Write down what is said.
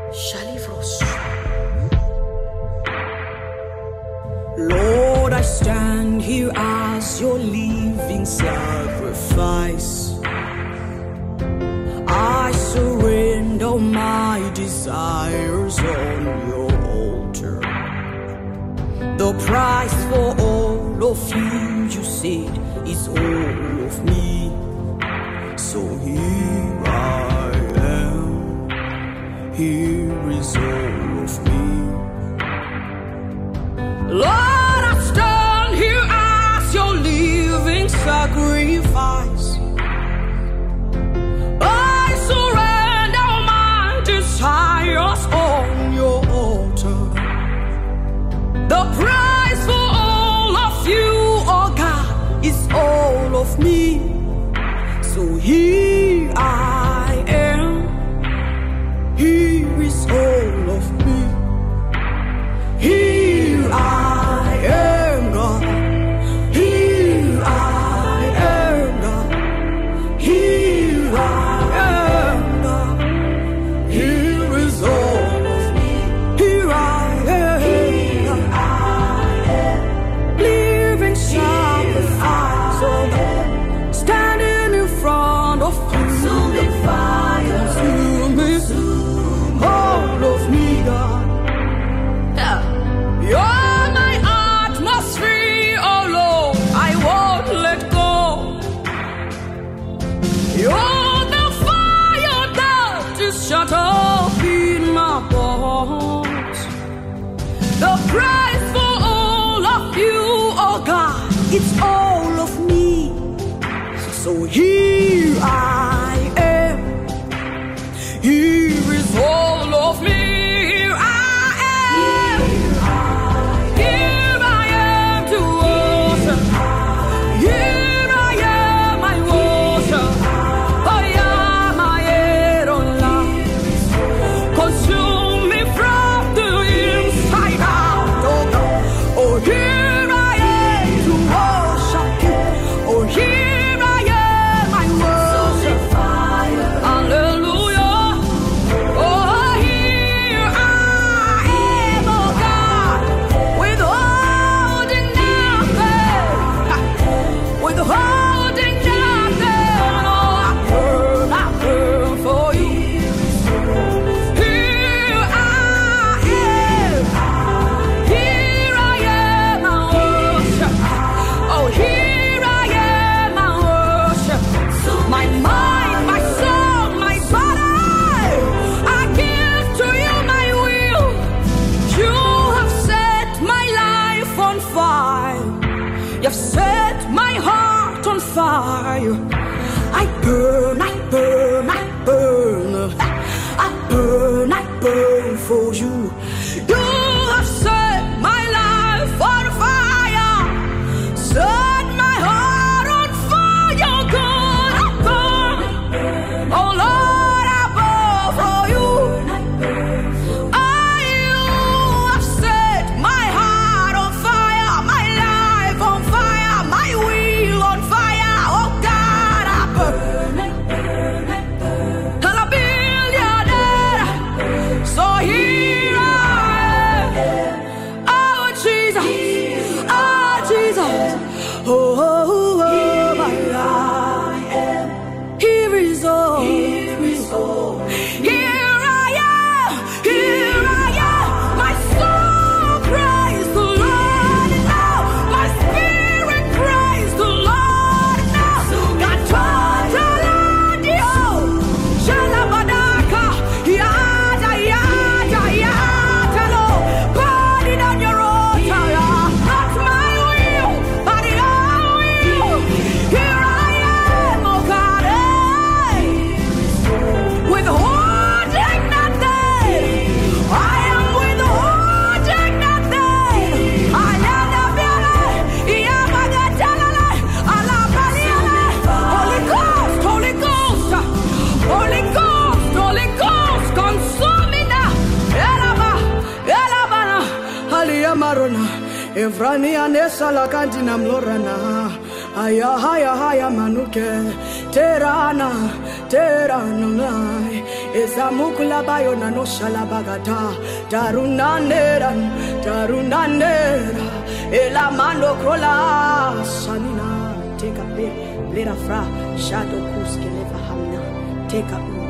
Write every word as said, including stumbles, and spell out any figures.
Shalifros. Lord, I stand here as your living sacrifice. I surrender my desires on your altar. The price for all of you, you said, is all of me. So here I am, here is all of me. Lord, I stand here as your living sacrifice. I surrender my desires on your altar. The price for all of you, oh God, is all of me. So here I am, here is all of me. Here I am, God. Here I am, God. Here I am, God. Here is all of me. Here I am, here I am. Living sacrifice, oh God. Standing in front of you. Consuming fire. Consuming all of me, God. You're my atmosphere, oh Lord, I won't let go. You're the fire that is shut up in my bones. The price for all of you, oh God, it's all of me. So here I am, here is all of me. You've set my heart on fire. I burn, I burn, I burn. I burn, I burn for you. You have set my life on fire. Set my heart on fire, God. I burn. Oh Lord, I burn for you. I, you have set my heart on fire. My life on fire. My will on fire. Oh God, I burn. And I build your dead. So here I am. Oh Jesus. Oh Jesus. Oh, oh, oh, my life. Here is all. Here is all. Here I am. Here I am. My soul praise the Lord now. My spirit praise the Lord now. God told the Lord, Shalabadaka, Yada, Yada, Yada, Lord. Burn it on your altar. Not my will, but your will. Here I am, oh God, eh. Withholding nothing. I am withholding nothing. I am the beauty. Yamagatala, Alabaliala. Holy Ghost, Holy Ghost, Holy Ghost, Holy Ghost, consume me now. Elaba, Elabana, Aliamarona, Evrania Nessa la cantina Mlorana. Aya, haya, haya, manuke, Terana, Terana, Ezamukula bayo na no shalabagata. Tarunanera, tarunanera. Elamando kola sanina. Take a bit, little fra. Shadow kuske never hamna. Take a